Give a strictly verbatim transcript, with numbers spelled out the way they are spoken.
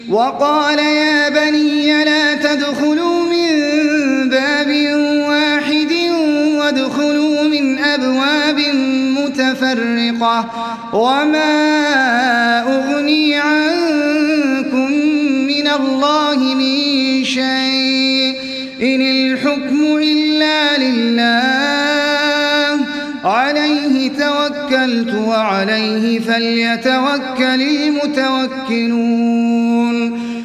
وقال يا بني لا تدخلوا من باب واحد وادخلوا من أبواب متفرقة وما أغني عنكم من الله من شيء إن الحكم إلا لله عليه توكلت وعليه فليتوكل المتوكلون